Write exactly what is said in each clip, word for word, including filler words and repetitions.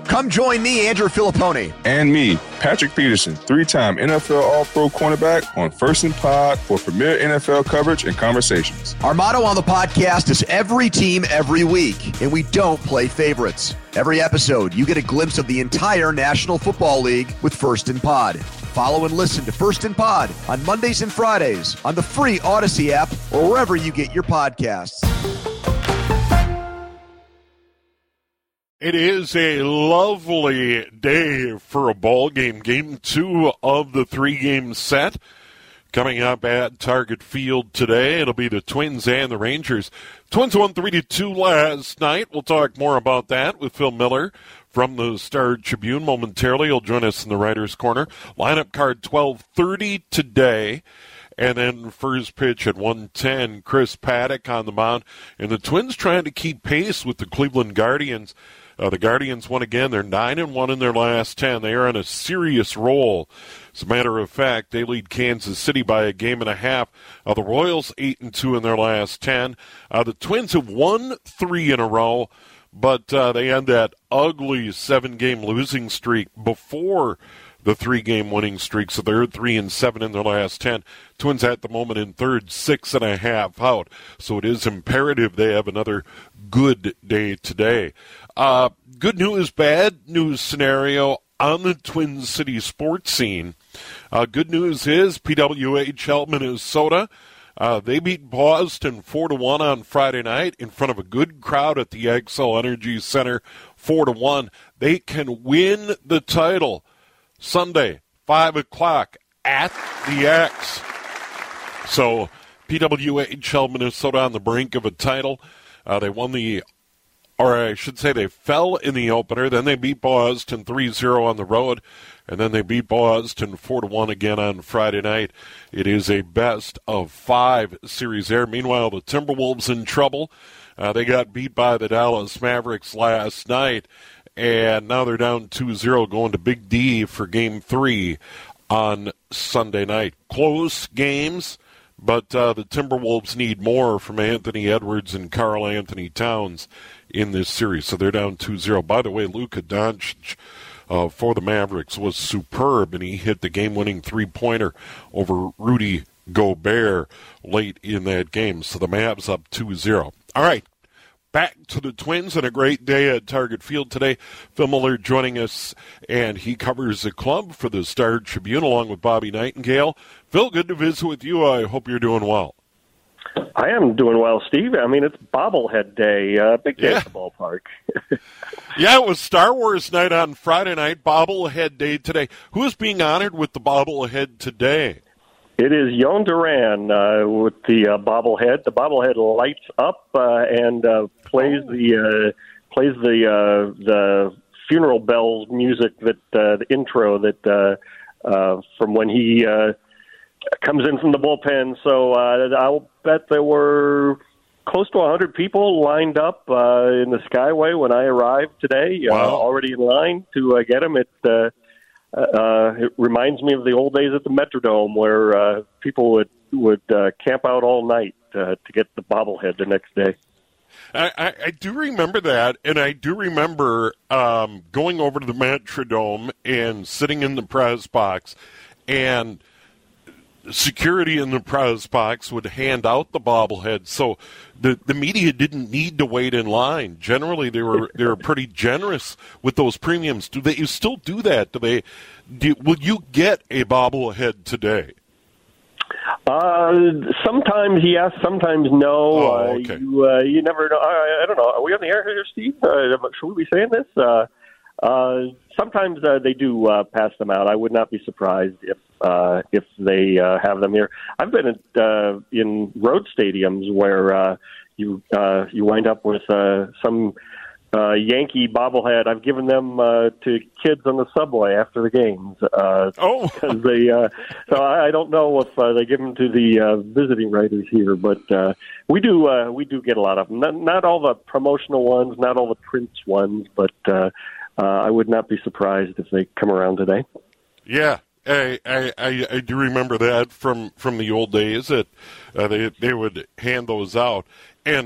Come join me, Andrew Filipponi. And me, Patrick Peterson, three-time N F L All-Pro cornerback on First and Pod for premier N F L coverage and conversations. Our motto on the podcast is every team, every week, and we don't play favorites. Every episode, you get a glimpse of the entire National Football League with First and Pod. Follow and listen to First and Pod on Mondays and Fridays on the free Odyssey app or wherever you get your podcasts. It is a lovely day for a ball game. Game two of the three-game set coming up at Target Field today. It'll be the Twins and the Rangers. Twins won three to two last night. We'll talk more about that with Phil Miller from the Star Tribune momentarily. He'll join us in the Writers' Corner. Lineup card twelve thirty today. And then first pitch at one ten, Chris Paddock on the mound. And the Twins trying to keep pace with the Cleveland Guardians. Uh, the Guardians won again. They're nine and one in their last ten. They are on a serious roll. As a matter of fact, they lead Kansas City by a game and a half. Uh, the Royals eight and two in their last ten. Uh, the Twins have won three in a row, but uh, they end that ugly seven-game losing streak before the three-game winning streak. So they're three and seven in their last ten. Twins at the moment in third, six and a half out. So it is imperative they have another good day today. Uh, good news, bad news scenario on the Twin City sports scene. Uh, good news is P W H L Minnesota. Uh, they beat Boston four to one on Friday night in front of a good crowd at the Xcel Energy Center, four to one. They can win the title Sunday, five o'clock at the X. So P W H L Minnesota on the brink of a title. Uh, they won the, or I should say they fell in the opener. Then they beat Boston three zero on the road. And then they beat Boston four to one again on Friday night. It is a best of five series there. Meanwhile, the Timberwolves in trouble. Uh, they got beat by the Dallas Mavericks last night. And now they're down two zero going to Big D for game three on Sunday night. Close games, but uh, the Timberwolves need more from Anthony Edwards and Karl Anthony Towns in this series. So they're down two zero. By the way, Luka Doncic uh, for the Mavericks was superb, and he hit the game-winning three-pointer over Rudy Gobert late in that game. So the Mavs up two zero. All right. Back to the Twins and a great day at Target Field today. Phil Miller joining us, and he covers the club for the Star Tribune along with Bobby Nightingale. Phil, good to visit with you. I hope you're doing well. I am doing well, Steve. I mean, it's bobblehead day. Uh, big day yeah. at the ballpark. Yeah, it was Star Wars night on Friday night, bobblehead day today. Who is being honored with the bobblehead today? It is Yoan Duran uh, with the uh, bobblehead. The bobblehead lights up uh, and uh, plays oh. the uh, plays the uh, the funeral bells music that uh, the intro that uh, uh, from when he uh, comes in from the bullpen. So uh, I'll bet there were close to one hundred people lined up uh, in the Skyway when I arrived today, uh, wow. already in line to uh, get him. It uh, Uh, it reminds me of the old days at the Metrodome where uh, people would would uh, camp out all night uh, to get the bobblehead the next day. I, I, I do remember that, and I do remember um, going over to the Metrodome and sitting in the press box, and security in the press box would hand out the bobblehead, so the, the media didn't need to wait in line. Generally, they were they were pretty generous with those premiums. Do they you still do that? Do they? Do, will you get a bobblehead today? Uh, sometimes yes, sometimes no. Oh, okay. Uh, you, uh, you never know. I, I don't know. Are we on the air here, Steve? Uh, should we be saying this? Uh, uh, sometimes uh, they do uh, pass them out. I would not be surprised if uh, if they uh, have them here. I've been at, uh, in road stadiums where uh, you uh, you wind up with uh, some uh, Yankee bobblehead. I've given them uh, to kids on the subway after the games. Uh, oh, because they. Uh, so I, I don't know if uh, they give them to the uh, visiting writers here, but uh, we do. Uh, we do get a lot of them. Not, not all the promotional ones, not all the Prince ones, but. Uh, Uh, I would not be surprised if they come around today. Yeah, I I, I, I do remember that from, from the old days that uh, they they would hand those out. And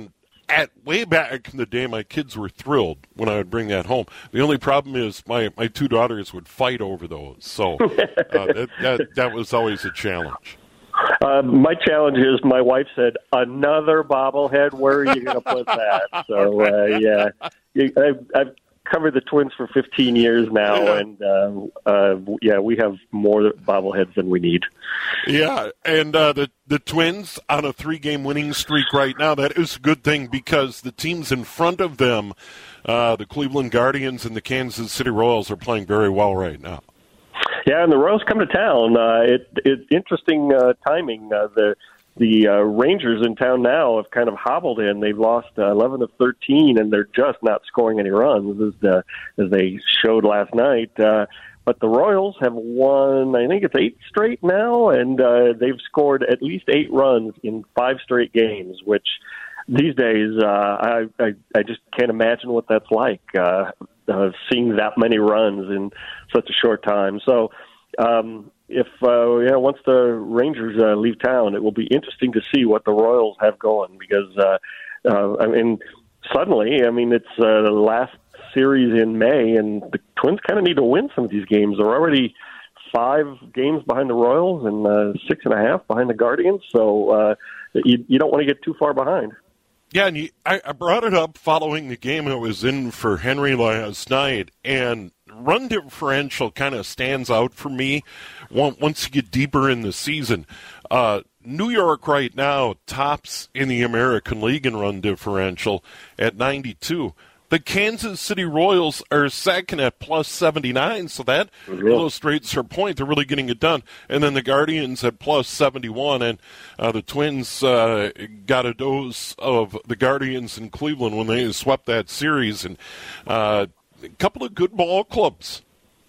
at way back in the day, my kids were thrilled when I would bring that home. The only problem is my, my two daughters would fight over those, so uh, that, that that was always a challenge. Uh, my challenge is my wife said, another bobblehead, where are you going to put that? So, uh, yeah, I've, I've covered the Twins for fifteen years now, yeah. and, uh, uh, yeah, we have more bobbleheads than we need. Yeah, and uh, the, the Twins on a three-game winning streak right now, that is a good thing because the teams in front of them, uh, the Cleveland Guardians and the Kansas City Royals, are playing very well right now. Yeah, and the Royals come to town. Uh, it, it interesting uh, timing. Uh, the the uh, Rangers in town now have kind of hobbled in. They've lost uh, eleven of thirteen, and they're just not scoring any runs as the, as they showed last night. Uh, but the Royals have won, I think it's eight straight now, and uh, they've scored at least eight runs in five straight games, which these days uh, I, I I just can't imagine what that's like. Uh, Uh, seeing that many runs in such a short time. So um, if, uh, yeah, once the Rangers uh, leave town, it will be interesting to see what the Royals have going because, uh, uh, I mean, suddenly, I mean, it's uh, the last series in May, and the Twins kind of need to win some of these games. They're already five games behind the Royals and uh, six and a half behind the Guardians, so uh, you, you don't want to get too far behind. Yeah, and you, I, I brought it up following the game I was in for Henry last night, and run differential kind of stands out for me once you get deeper in the season. Uh, New York right now tops in the American League in run differential at ninety-two. The Kansas City Royals are second at plus seventy-nine, so that mm-hmm. illustrates her point. They're really getting it done. And then the Guardians at plus seventy-one, and uh, the Twins uh, got a dose of the Guardians in Cleveland when they swept that series. And uh, a couple of good ball clubs.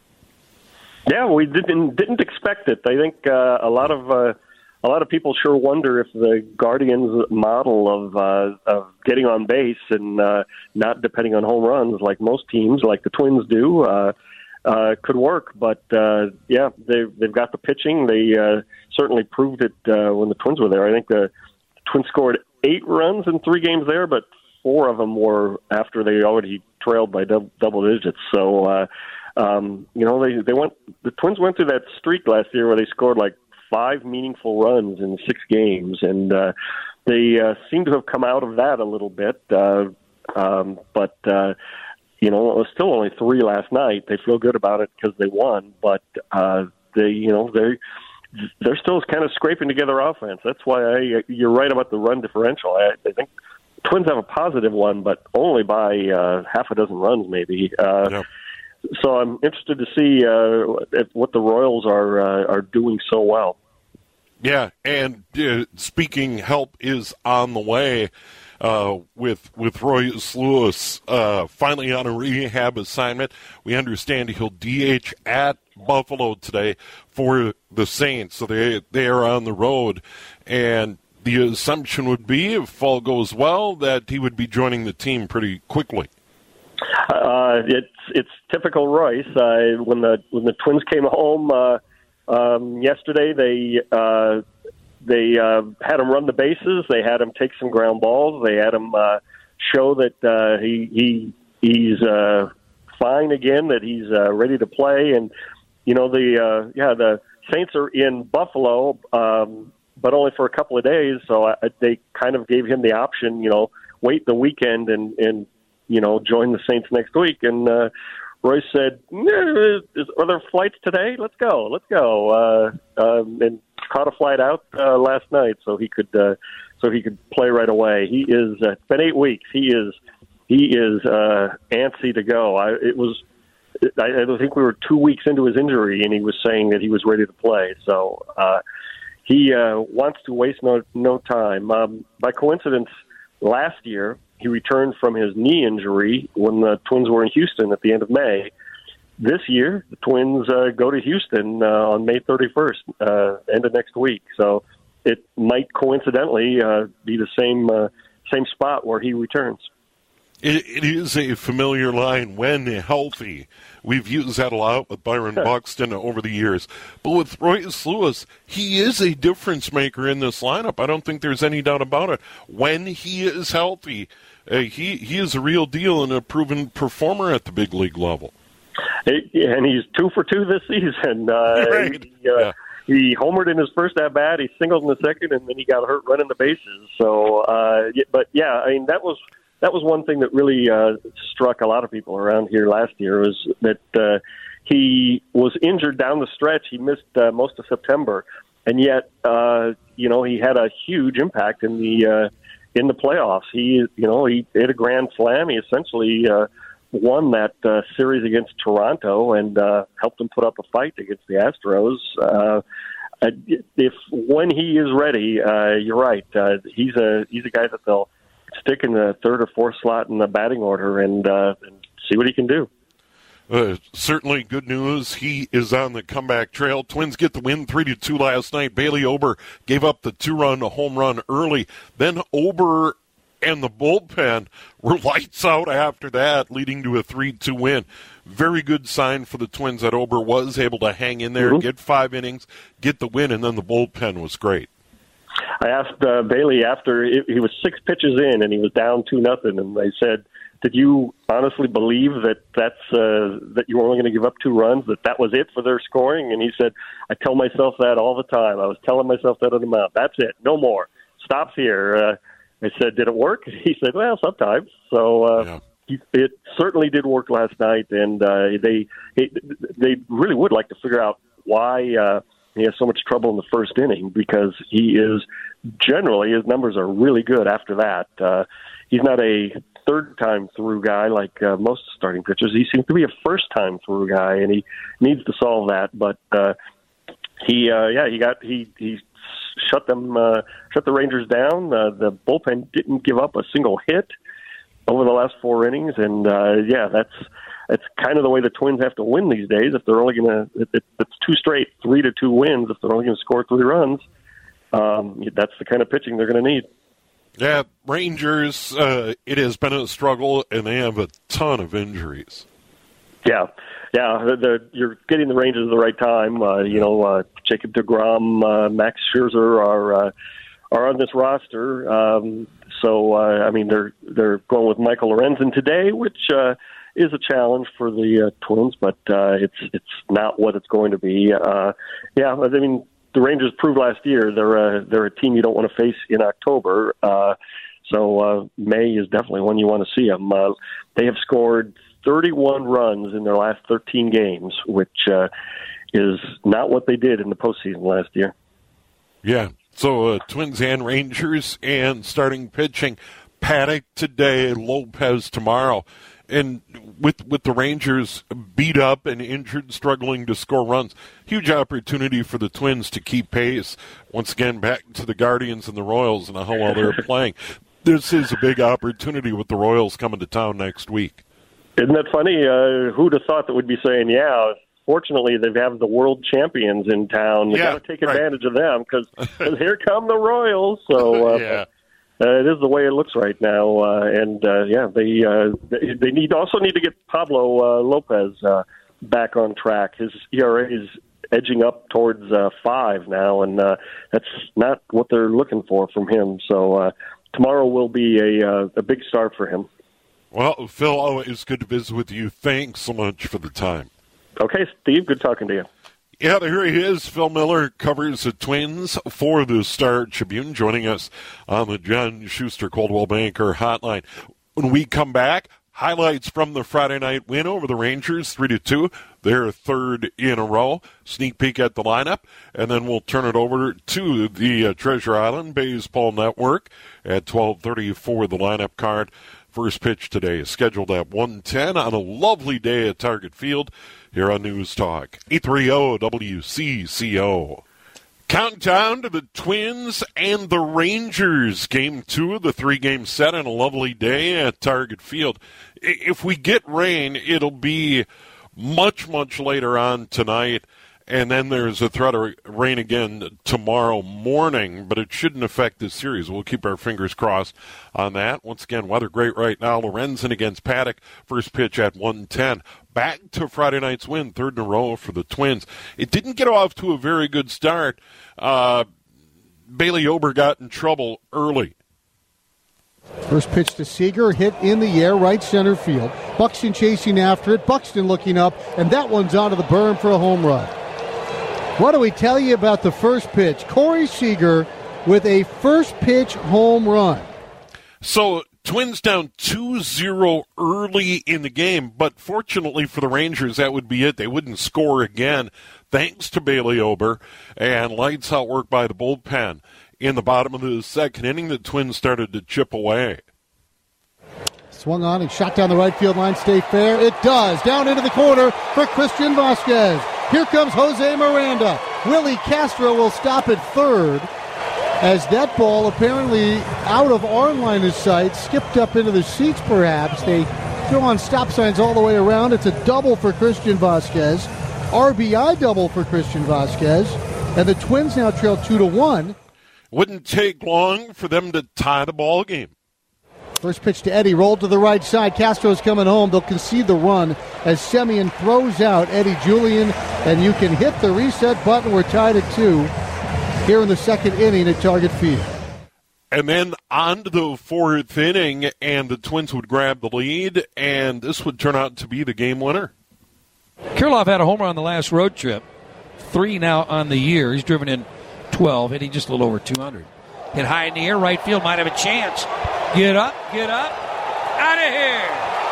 Yeah, we didn't didn't expect it. I think uh, a lot of uh, a lot of people sure wonder if the Guardians' model of uh, of getting on base and uh, not depending on home runs, like most teams, like the Twins do, uh, uh, could work. But uh, yeah, they've they've got the pitching. They uh, certainly proved it uh, when the Twins were there. I think the Twins scored eight runs in three games there, but four of them were after they already trailed by double, double digits. So. Uh, Um, you know, they, they went, the Twins went through that streak last year where they scored like five meaningful runs in six games, and uh, they uh, seem to have come out of that a little bit. Uh, um, but, uh, you know, it was still only three last night. They feel good about it because they won, but uh, they, you know, they they're still kind of scraping together offense. That's why I, you're right about the run differential. I, I think Twins have a positive one, but only by uh, half a dozen runs maybe. Uh, yeah. So I'm interested to see uh, what the Royals are uh, are doing so well. Yeah, and uh, speaking, help is on the way uh, with with Royce Lewis uh, finally on a rehab assignment. We understand he'll D H at Buffalo today for the Saints, so they they are on the road. And the assumption would be, if all goes well, that he would be joining the team pretty quickly. Uh, it's it's typical Royce. Uh, when the when the Twins came home uh, um, yesterday, they uh, they uh, had him run the bases. They had him take some ground balls. They had him uh, show that uh, he he he's uh, fine again. That he's uh, ready to play. And you know the uh, yeah the Saints are in Buffalo, um, but only for a couple of days. So I, they kind of gave him the option. You know, wait the weekend and and. you know, join the Saints next week. And uh, Royce said, are there flights today? Let's go. Let's go. Uh, um, and caught a flight out uh, last night so he could uh, so he could play right away. He is, uh, it's been eight weeks. He is he is uh, antsy to go. I, it was, I, I think we were two weeks into his injury, and he was saying that he was ready to play. So uh, he uh, wants to waste no, no time. Um, by coincidence, last year, he returned from his knee injury when the Twins were in Houston at the end of May. This year, the Twins uh, go to Houston uh, on May thirty-first, uh, end of next week. So it might coincidentally uh, be the same uh, same spot where he returns. It, it is a familiar line, when healthy. We've used that a lot with Byron Buxton over the years. But with Royce Lewis, he is a difference maker in this lineup. I don't think there's any doubt about it. When he is healthy, uh, he, he is a real deal and a proven performer at the big league level. It, and he's two for two this season. Uh, right. he, uh, yeah. he homered in his first at bat. He singled in the second, and then he got hurt running the bases. So, uh, but yeah, I mean that was that was one thing that really uh, struck a lot of people around here last year was that uh, he was injured down the stretch. He missed uh, most of September, and yet uh, you know he had a huge impact in the uh, in the playoffs. He you know he hit a grand slam. He essentially uh, won that uh, series against Toronto and uh, helped them put up a fight against the Astros. Uh, if when he is ready, uh, you're right. Uh, he's a he's a guy that they'll stick in the third or fourth slot in the batting order and, uh, and see what he can do. Uh, certainly good news. He is on the comeback trail. Twins get the win three to two last night. Bailey Ober gave up the two-run home run early. Then Ober and the bullpen were lights out after that, leading to a three two win. Very good sign for the Twins that Ober was able to hang in there, mm-hmm. get five innings, get the win, and then the bullpen was great. I asked uh, Bailey after it, he was six pitches in and he was down two nothing, and they said, "Did you honestly believe that that's uh, that you were only going to give up two runs? That that was it for their scoring?" And he said, "I tell myself that all the time. I was telling myself that on the mound. That's it. No more. Stops here." Uh, I said, "Did it work?" He said, "Well, sometimes." So uh, yeah. he, it certainly did work last night, and uh, they they really would like to figure out why uh, he has so much trouble in the first inning, because he is generally his numbers are really good after that. Uh, he's not a third time through guy like uh, most starting pitchers. He seems to be a first time through guy, and he needs to solve that. But uh, he, uh, yeah, he got he he. shut them, uh, shut the Rangers down. Uh, the bullpen didn't give up a single hit over the last four innings, and uh, yeah, that's that's kind of the way the Twins have to win these days. If they're only going to, it, it's two straight three to two wins. If they're only going to score three runs, um, that's the kind of pitching they're going to need. Yeah, Rangers. Uh, it has been a struggle, and they have a ton of injuries. Yeah. Yeah, the, the, you're getting the Rangers at the right time. Uh, you know, uh, Jacob deGrom, uh, Max Scherzer are uh, are on this roster. Um, so, uh, I mean, they're they're going with Michael Lorenzen today, which uh, is a challenge for the uh, Twins, but uh, it's it's not what it's going to be. Uh, yeah, I mean, the Rangers proved last year they're a, they're a team you don't want to face in October. Uh, so uh, May is definitely when you want to see them. Uh, they have scored thirty-one runs in their last thirteen games, which uh, is not what they did in the postseason last year. Yeah, so uh, Twins and Rangers, and starting pitching, Paddock today, Lopez tomorrow. And with with the Rangers beat up and injured, struggling to score runs, huge opportunity for the Twins to keep pace. Once again, back to the Guardians and the Royals and how well they're playing. This is a big opportunity with the Royals coming to town next week. Isn't that funny? Uh, who'd have thought that we'd be saying, yeah, fortunately they have the world champions in town. They've yeah, got to take right. advantage of them because here come the Royals. So uh, yeah. uh, it is the way it looks right now. Uh, and, uh, yeah, they, uh, they they need also need to get Pablo uh, Lopez uh, back on track. His E R A is edging up towards uh, five now, and uh, that's not what they're looking for from him. So uh, tomorrow will be a, uh, a big start for him. Well, Phil, always good to visit with you. Thanks so much for the time. Okay, Steve, good talking to you. Yeah, here he is. Phil Miller covers the Twins for the Star Tribune, joining us on the John Schuster Coldwell Banker Hotline. When we come back, highlights from the Friday night win over the Rangers, three to two, their third in a row. Sneak peek at the lineup, and then we'll turn it over to the uh, Treasure Island Baseball Network at twelve thirty for the lineup card. First pitch today is scheduled at one ten on a lovely day at Target Field here on News Talk eight thirty W C C O. Countdown to the Twins and the Rangers. Game two of the three-game set on a lovely day at Target Field. If we get rain, it'll be much, much later on tonight. And then there's a threat of rain again tomorrow morning, but it shouldn't affect this series. We'll keep our fingers crossed on that. Once again, weather great right now. Lorenzen against Paddock. First pitch at one ten. Back to Friday night's win, third in a row for the Twins. It didn't get off to a very good start. Uh, Bailey Ober got in trouble early. First pitch to Seager, hit in the air, right center field. Buxton chasing after it, Buxton looking up, and that one's onto the berm for a home run. What do we tell you about the first pitch? Corey Seager with a first pitch home run. So Twins down two zero early in the game, but fortunately for the Rangers, that would be it. They wouldn't score again, thanks to Bailey Ober, and lights out work by the bullpen. In the bottom of the second inning, the Twins started to chip away. Swung on and shot down the right field line. Stay fair. It does. Down into the corner for Christian Vasquez. Here comes Jose Miranda. Willie Castro will stop at third as that ball apparently out of our line of sight, skipped up into the seats perhaps. They throw on stop signs all the way around. It's a double for Christian Vasquez. R B I double for Christian Vasquez. And the Twins now trail two to one. Wouldn't take long for them to tie the ball game. First pitch to Eddie, rolled to the right side. Castro's coming home. They'll concede the run as Semien throws out Eddie Julian, and you can hit the reset button. We're tied at two here in the second inning at Target Field. And then on to the fourth inning, and the Twins would grab the lead, and this would turn out to be the game winner. Kirilloff had a homer on the last road trip. Three now on the year. He's driven in twelve, hitting just a little over two hundred. Hit high in the air, right field might have a chance. Get up, get up, out of here.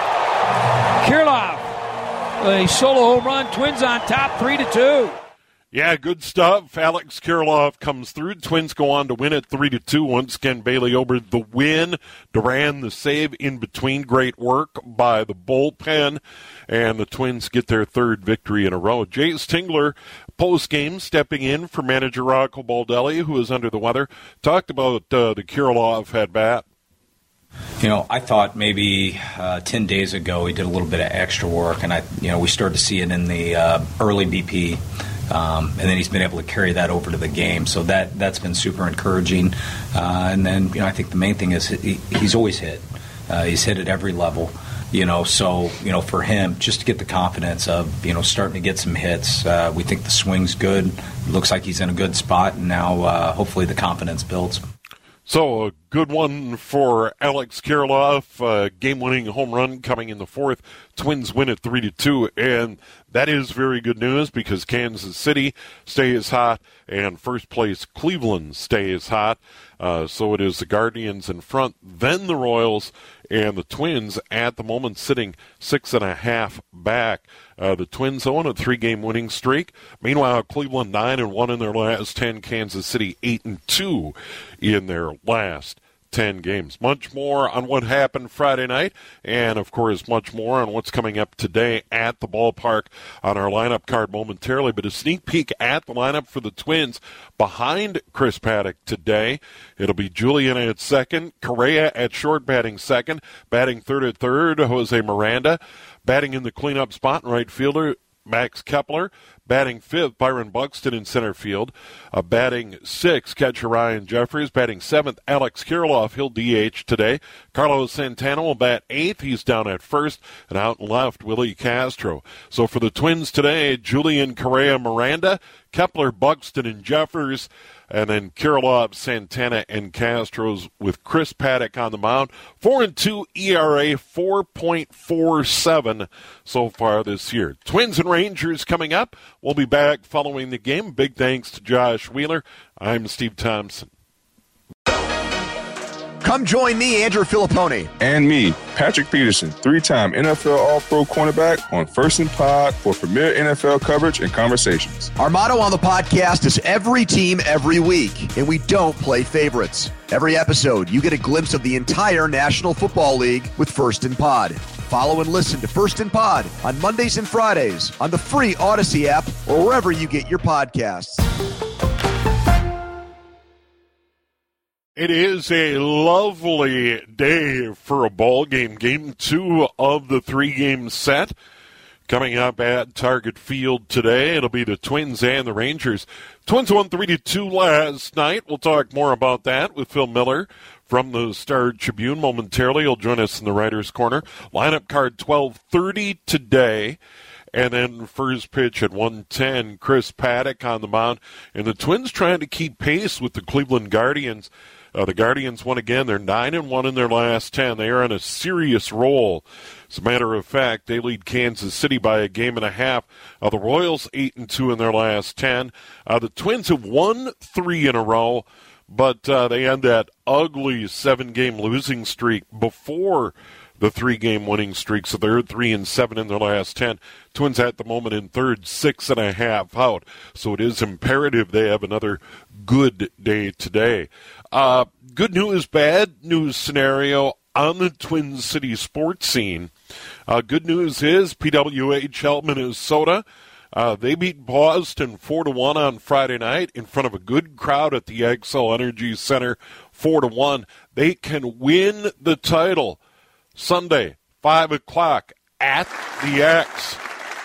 Kirilloff, a solo home run, Twins on top, three to two. Yeah, good stuff. Alex Kirilloff comes through. Twins go on to win it three to two. Once again, Bailey Ober the win. Duran the save in between. Great work by the bullpen. And the Twins get their third victory in a row. Jace Tingler, post-game, stepping in for manager Rocco Baldelli, who is under the weather, talked about uh, the Kirilloff at-bat. You know, I thought maybe uh, ten days ago he did a little bit of extra work, and I, you know, we started to see it in the uh, early B P. Um, and then he's been able to carry that over to the game, so that that's been super encouraging. Uh, and then, you know, I think the main thing is he, he's always hit. Uh, he's hit at every level, you know. So, you know, for him, just to get the confidence of, you know, starting to get some hits. Uh, we think the swing's good. It looks like he's in a good spot, and now uh, hopefully the confidence builds. So a good one for Alex Kirilloff, uh, game-winning home run coming in the fourth. Twins win it three to two, and that is very good news because Kansas City stays hot and first place Cleveland stays hot. Uh, so it is the Guardians in front, then the Royals, and the Twins at the moment sitting six and a half back. Uh, the Twins own a three-game winning streak. Meanwhile, Cleveland nine and one in their last ten. Kansas City eight and two in their last ten games. Much more on what happened Friday night, and of course, much more on what's coming up today at the ballpark on our lineup card momentarily. But a sneak peek at the lineup for the Twins behind Chris Paddack today. It'll be Julian at second, Correa at short, batting second, batting third at third, Jose Miranda. Batting in the cleanup spot, right fielder Max Kepler. Batting fifth, Byron Buxton in center field. Uh, batting sixth, catcher Ryan Jeffries. Batting seventh, Alex Kirilloff. He'll D H today. Carlos Santana will bat eighth. He's down at first. And out and left, Willie Castro. So for the Twins today, Julian, Correa, Miranda, Kepler, Buxton, and Jeffers. And then Kirilloff, Santana, and Castro's with Chris Paddack on the mound. Four and two E R A, four point four seven so far this year. Twins and Rangers coming up. We'll be back following the game. Big thanks to Josh Wheeler. I'm Steve Thompson. Come join me, Andrew Filippone. And me, Patrick Peterson, three-time N F L All-Pro cornerback on First and Pod for premier N F L coverage and conversations. Our motto on the podcast is every team, every week, and we don't play favorites. Every episode, you get a glimpse of the entire National Football League with First and Pod. Follow and listen to First and Pod on Mondays and Fridays on the free Odyssey app or wherever you get your podcasts. It is a lovely day for a ball game. Game two of the three-game set coming up at Target Field today. It'll be the Twins and the Rangers. Twins won three to two last night. We'll talk more about that with Phil Miller from the Star Tribune momentarily. He'll join us in the Writers' Corner. Lineup card twelve thirty today. And then first pitch at one ten, Chris Paddack on the mound. And the Twins trying to keep pace with the Cleveland Guardians. Uh, the Guardians won again. They're nine and one in their last ten. They are on a serious roll. As a matter of fact, they lead Kansas City by a game and a half. Uh, the Royals eight and two in their last ten. Uh, the Twins have won three in a row, but uh, they had that ugly seven-game losing streak before the three-game winning streak, so they're three and seven in their last ten. Twins at the moment in third, six and a half out. So it is imperative they have another good day today. Uh, good news, bad news scenario on the Twin City sports scene. Uh, good news is P W H L Minnesota. Uh, they beat Boston four to one on Friday night in front of a good crowd at the Xcel Energy Center, four to one. They can win the title Sunday, five o'clock at the X.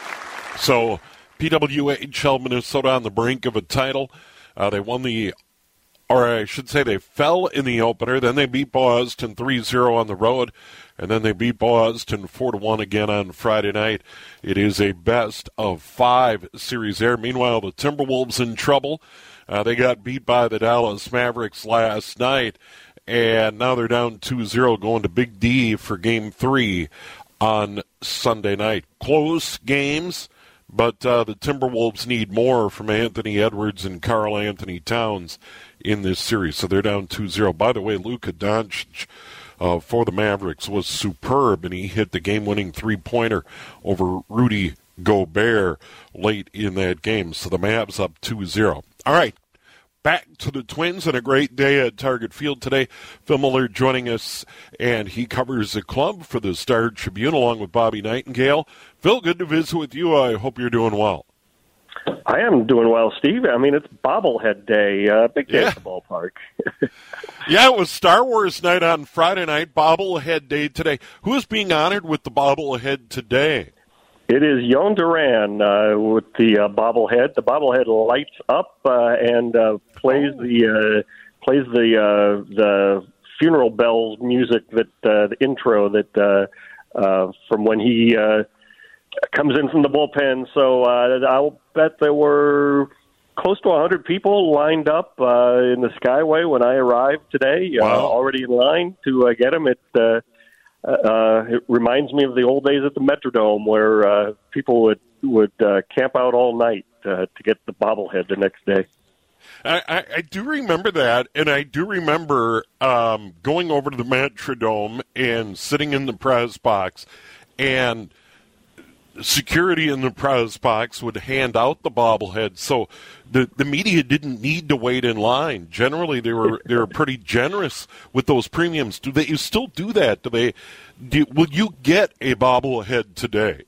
So P W H L Minnesota on the brink of a title. Uh, they won the, or I should say they fell in the opener. Then they beat Boston three zero on the road. And then they beat Boston four to one again on Friday night. It is a best of five series there. Meanwhile, the Timberwolves in trouble. Uh, they got beat by the Dallas Mavericks last night. And now they're down two zero going to Big D for Game three on Sunday night. Close games, but uh, the Timberwolves need more from Anthony Edwards and Karl Anthony Towns in this series. So they're down two zero. By the way, Luka Doncic uh, for the Mavericks was superb, and he hit the game-winning three-pointer over Rudy Gobert late in that game. So the Mavs up two zero. All right. Back to the Twins and a great day at Target Field today. Phil Miller joining us, and he covers the club for the Star Tribune along with Bobby Nightingale. Phil, good to visit with you. I hope you're doing well. I am doing well, Steve. I mean, it's bobblehead day. Uh, big day yeah. at the ballpark. Yeah, it was Star Wars night on Friday night, bobblehead day today. Who is being honored with the bobblehead today? It is Yon Duran uh, with the uh, bobblehead. The bobblehead lights up uh, and uh, plays oh. the uh, plays the uh, the funeral bells music that uh, the intro that uh, uh, from when he uh, comes in from the bullpen. So uh, I'll bet there were close to one hundred people lined up uh, in the Skyway when I arrived today, wow. uh, already in line to uh, get him. It uh, Uh, it reminds me of the old days at the Metrodome where uh, people would would uh, camp out all night uh, to get the bobblehead the next day. I, I, I do remember that, and I do remember um, going over to the Metrodome and sitting in the press box, and security in the press box would hand out the bobblehead, so the the media didn't need to wait in line. Generally, they were they were pretty generous with those premiums. Do they you still do that? Do they? Do, will you get a bobblehead today?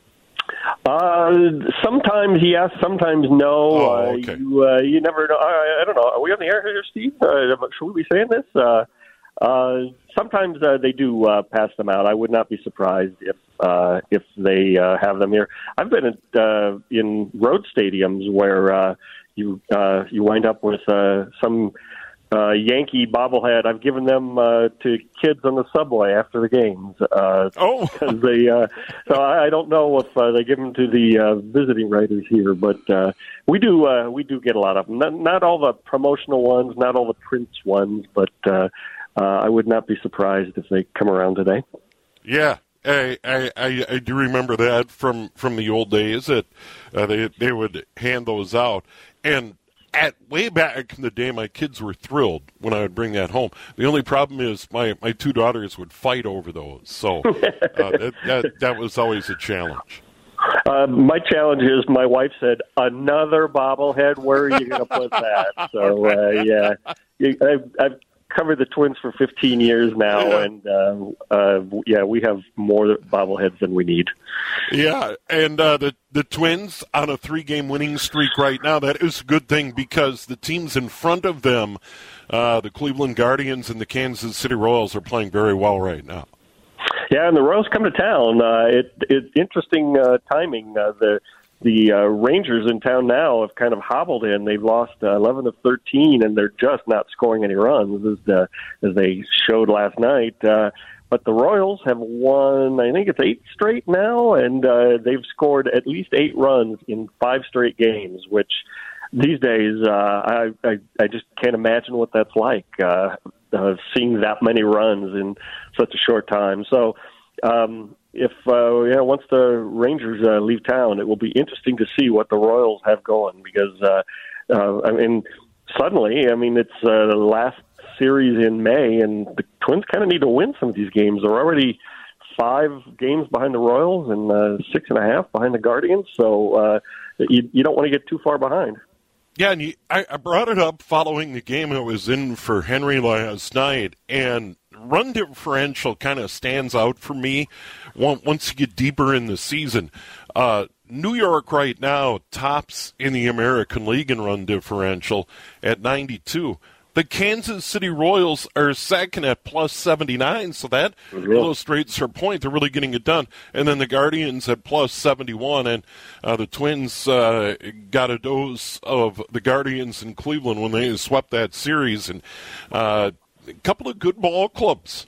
Uh, sometimes yes, sometimes no. Oh, okay. uh, you uh, you never know. I, I don't know. Are we on the air here, Steve? Uh, should we be saying this? Uh, uh, sometimes uh, they do uh, pass them out. I would not be surprised if uh, if they uh, have them here. I've been at, uh, in road stadiums where uh, you uh, you wind up with uh, some uh, Yankee bobblehead. I've given them uh, to kids on the subway after the games. Uh, oh, because they. Uh, so I, I don't know if uh, they give them to the uh, visiting writers here, but uh, we do. Uh, we do get a lot of them. Not, not all the promotional ones, not all the Prince ones, but. Uh, Uh, I would not be surprised if they come around today. Yeah, I I, I, I do remember that from, from the old days that uh, they they would hand those out. And at way back in the day, my kids were thrilled when I would bring that home. The only problem is my, my two daughters would fight over those, so uh, that, that that was always a challenge. Uh, my challenge is my wife said, another bobblehead, where are you going to put that? So, uh, yeah, I've, I've covered the Twins for fifteen years now, yeah. and, uh, uh, yeah, we have more bobbleheads than we need. Yeah, and uh, the, the Twins on a three-game winning streak right now, that is a good thing because the teams in front of them, uh, the Cleveland Guardians and the Kansas City Royals, are playing very well right now. Yeah, and the Royals come to town. Uh, it, it interesting uh, timing. Uh, the the uh, Rangers in town now have kind of hobbled in. They've lost uh, eleven of thirteen, and they're just not scoring any runs as uh, as they showed last night. Uh, but the Royals have won, I think it's eight straight now, and uh, they've scored at least eight runs in five straight games, which these days, uh, I, I I just can't imagine what that's like, uh, uh, seeing that many runs in such a short time. So, um, if uh, yeah, once the Rangers uh, leave town, it will be interesting to see what the Royals have going, because uh, uh, I mean, suddenly, I mean, it's uh, the last series in May, and the Twins kind of need to win some of these games. They're already five games behind the Royals and uh, six and a half behind the Guardians, so uh, you, you don't want to get too far behind. Yeah, and you, I, I brought it up following the game I was in for Henry last night, and run differential kind of stands out for me once you get deeper in the season. Uh, New York right now tops in the American League in run differential at ninety-two. The Kansas City Royals are second at plus seventy-nine, so that mm-hmm. illustrates her point. They're really getting it done. And then the Guardians at plus seventy-one, and uh, the Twins uh, got a dose of the Guardians in Cleveland when they swept that series. And uh, a couple of good ball clubs.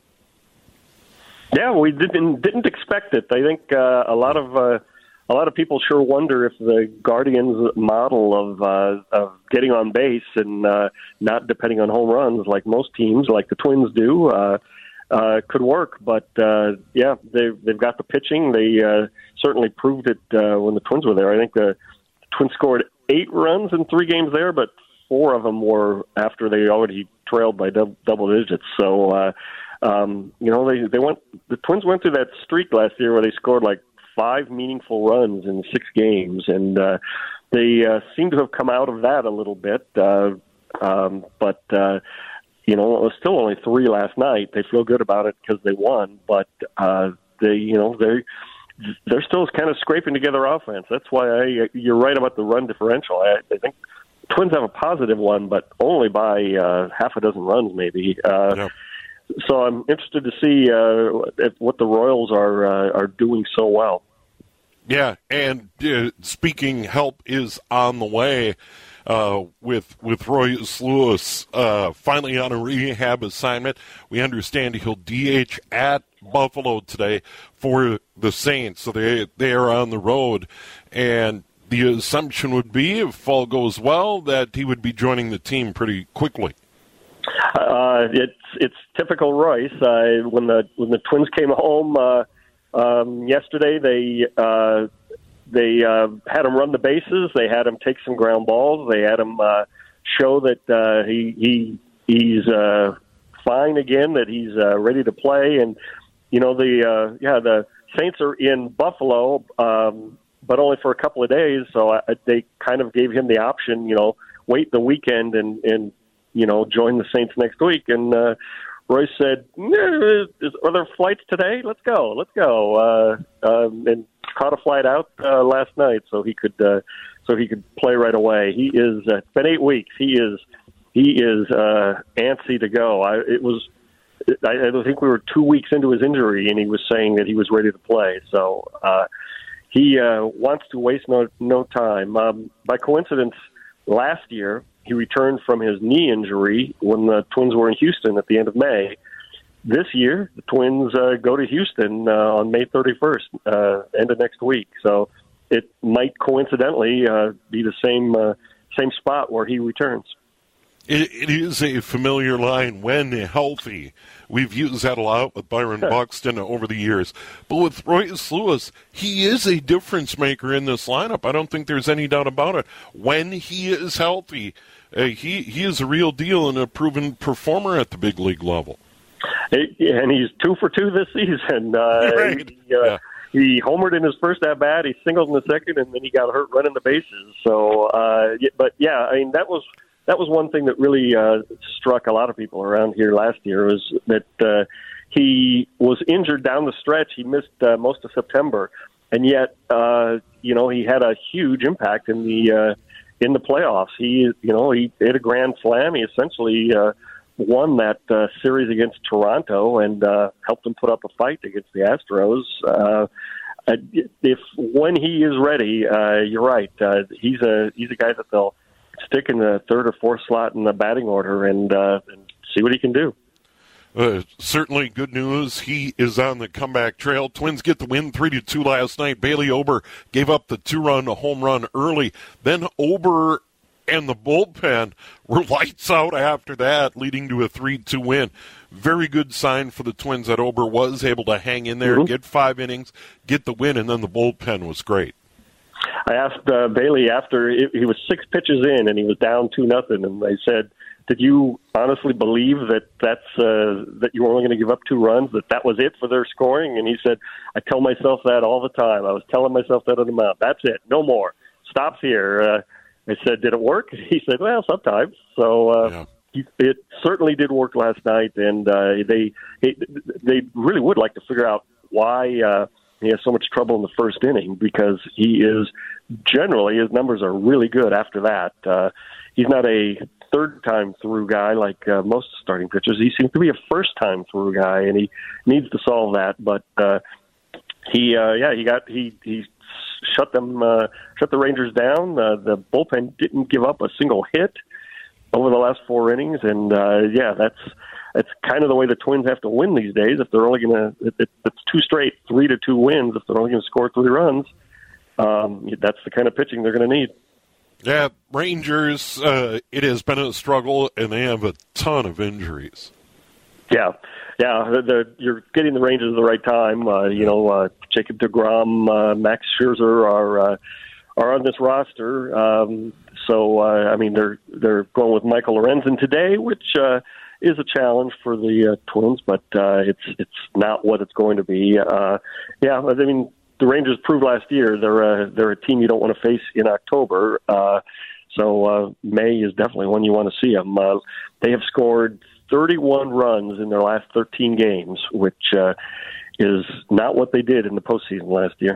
Yeah, we didn't didn't expect it. I think uh, a lot of uh, a lot of people sure wonder if the Guardians' model of uh, of getting on base and uh, not depending on home runs like most teams, like the Twins do, uh, uh, could work. But uh, yeah, they've they've got the pitching. They uh, certainly proved it uh, when the Twins were there. I think the Twins scored eight runs in three games there, but four of them were after they already trailed by dub- double digits. So. Uh, Um, you know, they, they went, the Twins went through that streak last year where they scored like five meaningful runs in six games, and uh, they uh, seem to have come out of that a little bit. Uh, um, but, uh, you know, it was still only three last night. They feel good about it because they won, but uh, they, you know, they they're still kind of scraping together offense. That's why I, you're right about the run differential. I, I think Twins have a positive one, but only by uh, half a dozen runs maybe. Uh, yeah. So I'm interested to see uh, what the Royals are uh, are doing so well. Yeah, and uh, speaking, help is on the way uh, with with Royce Lewis uh, finally on a rehab assignment. We understand he'll D H at Buffalo today for the Saints, so they they are on the road, and the assumption would be, if all goes well, that he would be joining the team pretty quickly. Uh, it's it's typical Royce. Uh, when the when the Twins came home uh, um, yesterday, they uh, they uh, had him run the bases. They had him take some ground balls. They had him uh, show that uh, he he he's uh, fine again. That he's uh, ready to play. And you know the uh, yeah the Saints are in Buffalo, um, but only for a couple of days. So I, they kind of gave him the option. You know, wait the weekend and and. you know, join the Saints next week. And uh, Royce said, are there flights today? Let's go. Let's go. Uh, um, and caught a flight out uh, last night so he could uh, so he could play right away. He is, uh, it's been eight weeks. He is he is uh, antsy to go. I, it was, I, I think we were two weeks into his injury, and he was saying that he was ready to play. So uh, he uh, wants to waste no, no time. Um, by coincidence, last year, he returned from his knee injury when the Twins were in Houston at the end of May. This year, the Twins uh, go to Houston uh, on May thirty-first, uh, end of next week. So it might coincidentally uh, be the same uh, same spot where he returns. It, it is a familiar line, when healthy. We've used that a lot with Byron Buxton over the years. But with Royce Lewis, he is a difference maker in this lineup. I don't think there's any doubt about it. When he is healthy, uh, he, he is a real deal and a proven performer at the big league level. And he's two for two this season. Uh, right. he, uh, yeah. he homered in his first at-bat, he singled in the second, and then he got hurt running the bases. So, uh, but yeah, I mean, that was... That was one thing that really uh, struck a lot of people around here last year, was that uh, he was injured down the stretch. He missed uh, most of September, and yet, uh, you know, he had a huge impact in the uh, in the playoffs. He, you know, he hit a grand slam. He essentially uh, won that uh, series against Toronto and uh, helped them put up a fight against the Astros. Uh, if when he is ready, uh, you're right. Uh, he's a he's a guy that they'll stick in the third or fourth slot in the batting order and, uh, and see what he can do. Uh, certainly good news. He is on the comeback trail. Twins get the win three to two last night. Bailey Ober gave up the two-run home run early. Then Ober and the bullpen were lights out after that, leading to a three two win. Very good sign for the Twins that Ober was able to hang in there, mm-hmm. get five innings, get the win, and then the bullpen was great. I asked uh, Bailey after it, he was six pitches in and he was down two nothing, and I said, "Did you honestly believe that that's uh, that you were only going to give up two runs? That that was it for their scoring?" And he said, "I tell myself that all the time. I was telling myself that on the mound. That's it. No more. Stops here." Uh, I said, "Did it work?" He said, "Well, sometimes." So uh, yeah. he, it certainly did work last night, and uh, they they really would like to figure out why. Uh, He has so much trouble in the first inning because he is generally, his numbers are really good after that. Uh, he's not a third-time through guy like uh, most starting pitchers. He seems to be a first-time through guy, and he needs to solve that. But uh, he, uh, yeah, he got he he shut them, uh, shut the Rangers down. Uh, the bullpen didn't give up a single hit over the last four innings, and uh, yeah, that's. It's kind of the way the Twins have to win these days. If they're only going to, it, it's two straight three to two wins. If they're only going to score three runs, um, that's the kind of pitching they're going to need. Yeah, Rangers. Uh, it has been a struggle, and they have a ton of injuries. Yeah, yeah. The, the, you're getting the Rangers at the right time. Uh, you know, uh, Jacob deGrom, uh, Max Scherzer are uh, are on this roster. Um, so uh, I mean, they're they're going with Michael Lorenzen today, which. Uh, is a challenge for the uh, Twins, but uh, it's it's not what it's going to be. Uh, yeah, I mean, the Rangers proved last year they're a, they're a team you don't want to face in October. Uh, so uh, May is definitely when you want to see them. Uh, they have scored thirty-one runs in their last thirteen games, which uh, is not what they did in the postseason last year.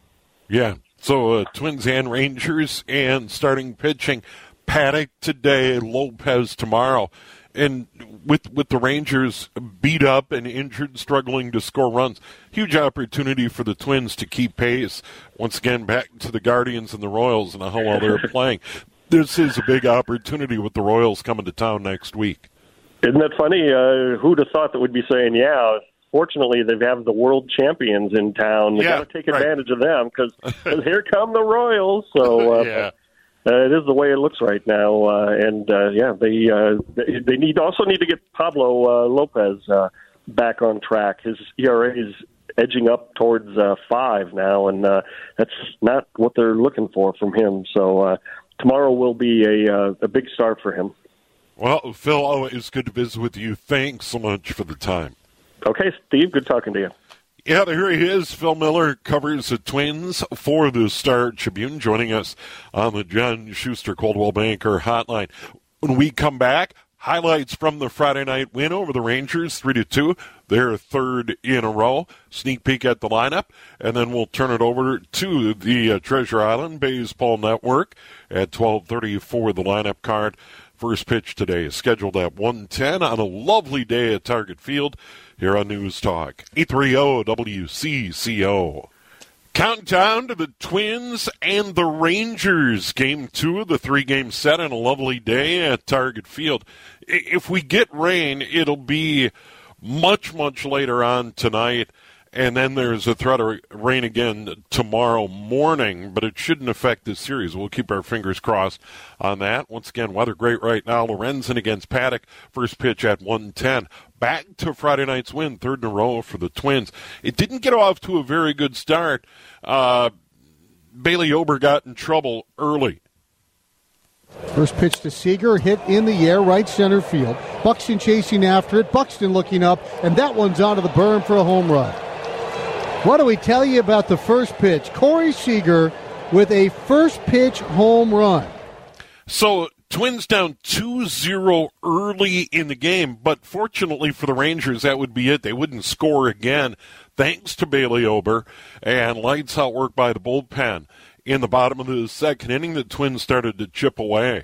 Yeah, so uh, Twins and Rangers, and starting pitching, Paddock today, Lopez tomorrow. And with with the Rangers beat up and injured, struggling to score runs, huge opportunity for the Twins to keep pace. Once again, back to the Guardians and the Royals and how well they're playing. This is a big opportunity with the Royals coming to town next week. Isn't that funny? Uh, who'd have thought that we'd be saying, yeah, fortunately they have the world champions in town. They've yeah, got to take right. advantage of them because here come the Royals. So uh, yeah. Uh, it is the way it looks right now, uh, and uh, yeah, they uh, they need also need to get Pablo uh, Lopez uh, back on track. His E R A is edging up towards uh, five now, and uh, that's not what they're looking for from him. So uh, tomorrow will be a uh, a big start for him. Well, Phil, always good to visit with you. Thanks so much for the time. Okay, Steve, good talking to you. Yeah, here he is. Phil Miller covers the Twins for the Star Tribune, joining us on the John Schuster Coldwell Banker Hotline. When we come back, highlights from the Friday night win over the Rangers, three to two, their third in a row. Sneak peek at the lineup, and then we'll turn it over to the uh, Treasure Island Baseball Network at twelve thirty for the lineup card. First pitch today is scheduled at one ten on a lovely day at Target Field here on News Talk eight thirty W C C O. Countdown to the Twins and the Rangers. Game two of the three-game set on a lovely day at Target Field. If we get rain, it'll be much, much later on tonight, and then there's a threat of rain again tomorrow morning, but it shouldn't affect this series. We'll keep our fingers crossed on that. Once again, weather great right now. Lorenzen against Paddock. First pitch at one ten. Back to Friday night's win, third in a row for the Twins. It didn't get off to a very good start. Uh, Bailey Ober got in trouble early. First pitch to Seager, hit in the air, right center field. Buxton chasing after it. Buxton looking up, and that one's onto the berm for a home run. What do we tell you about the first pitch? Corey Seager with a first pitch home run. So Twins down two zero early in the game, but fortunately for the Rangers, that would be it. They wouldn't score again thanks to Bailey Ober and lights out work by the bullpen. In the bottom of the second inning, the Twins started to chip away.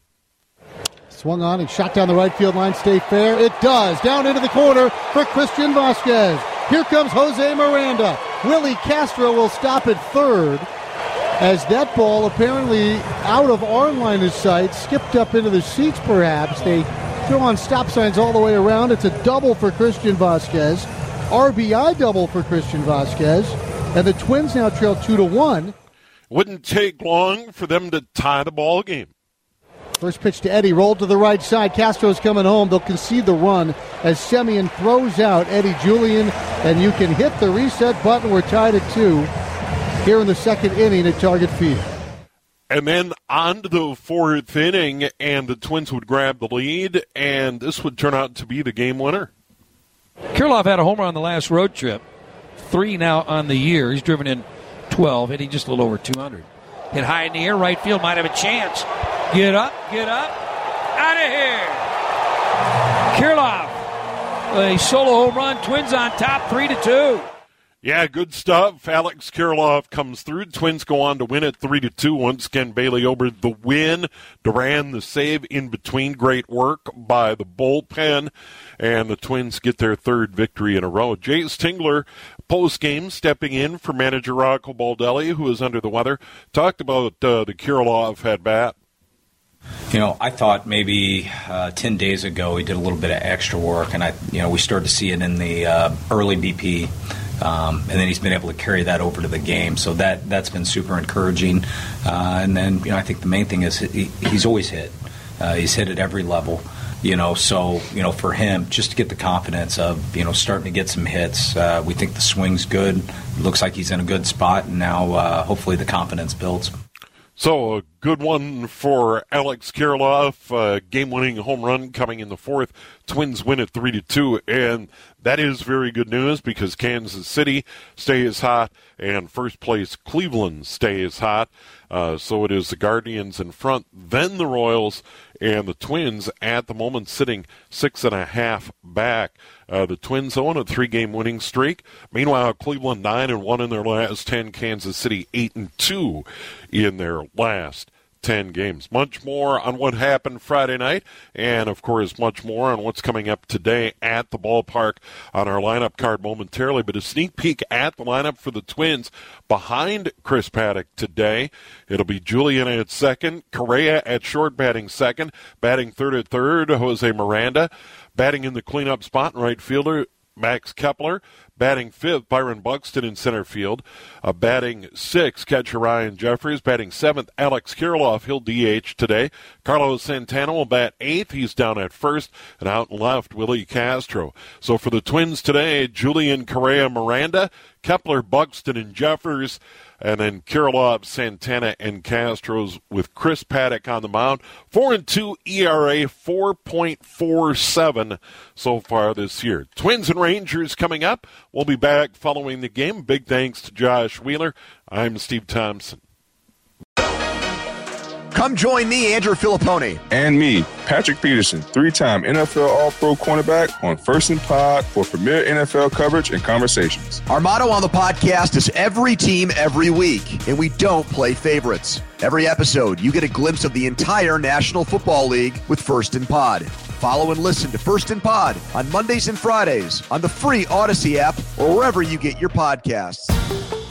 Swung on and shot down the right field line. Stay fair. It does. Down into the corner for Christian Vasquez. Here comes Jose Miranda. Willie Castro will stop at third as that ball apparently out of our line of sight, skipped up into the seats perhaps. They throw on stop signs all the way around. It's a double for Christian Vasquez. R B I double for Christian Vasquez. And the Twins now trail two to one. Wouldn't take long for them to tie the ball game. First pitch to Eddie, rolled to the right side. Castro's coming home. They'll concede the run as Semien throws out Eddie Julian, and you can hit the reset button. We're tied at two here in the second inning at Target Field. And then on to the fourth inning, and the Twins would grab the lead, and this would turn out to be the game winner. Kirilloff had a homer on the last road trip. Three now on the year. He's driven in twelve, hitting just a little over two hundred. Hit high in the air, right field might have a chance. Get up, get up, out of here. Kirilloff, a solo home run, Twins on top, three to two. Yeah, good stuff. Alex Kirilloff comes through. Twins go on to win it three to two. Once again, Bailey Ober the win. Duran the save in between. Great work by the bullpen. And the Twins get their third victory in a row. Jace Tingler, post-game, stepping in for manager Rocco Baldelli, who is under the weather, talked about uh, the Kirilloff at-bat. You know, I thought maybe uh, ten days ago he did a little bit of extra work, and I, you know, we started to see it in the uh, early B P. Um, and then he's been able to carry that over to the game, so that that's been super encouraging. Uh, and then, you know, I think the main thing is he, he's always hit. Uh, he's hit at every level, you know. So, you know, for him, just to get the confidence of, you know, starting to get some hits. Uh, we think the swing's good. Looks like he's in a good spot, and now uh, hopefully the confidence builds. So a good one for Alex Kirilloff, uh, game-winning home run coming in the fourth. Twins win it three to two, and that is very good news because Kansas City stays hot and first place Cleveland stays hot. Uh, so it is the Guardians in front, then the Royals, and the Twins at the moment sitting six and a half back. Uh, the Twins own a three-game winning streak. Meanwhile, Cleveland nine and one in their last ten. Kansas City eight and two in their last ten games. Much more on what happened Friday night, and of course much more on what's coming up today at the ballpark on our lineup card momentarily. But a sneak peek at the lineup for the Twins behind Chris Paddack today. It'll be Julian at second, Correa at short batting second, batting third at third, Jose Miranda, batting in the cleanup spot, right fielder Max Kepler, batting fifth, Byron Buxton in center field, uh, batting sixth, catcher Ryan Jeffries, batting seventh, Alex Kirilloff, he'll D H today. Carlos Santana will bat eighth, he's down at first, and out and left, Willie Castro. So for the Twins today, Julian, Correa, Miranda, Kepler, Buxton, and Jeffers, and then Kirilloff, Santana, and Castro's with Chris Paddack on the mound. Four and two E R A, four point four seven so far this year. Twins and Rangers coming up. We'll be back following the game. Big thanks to Josh Wheeler. I'm Steve Thompson. Come join me, Andrew Filippone. And me, Patrick Peterson, three-time N F L All-Pro cornerback on First and Pod for premier N F L coverage and conversations. Our motto on the podcast is every team, every week, and we don't play favorites. Every episode, you get a glimpse of the entire National Football League with First and Pod. Follow and listen to First and Pod on Mondays and Fridays on the free Odyssey app or wherever you get your podcasts.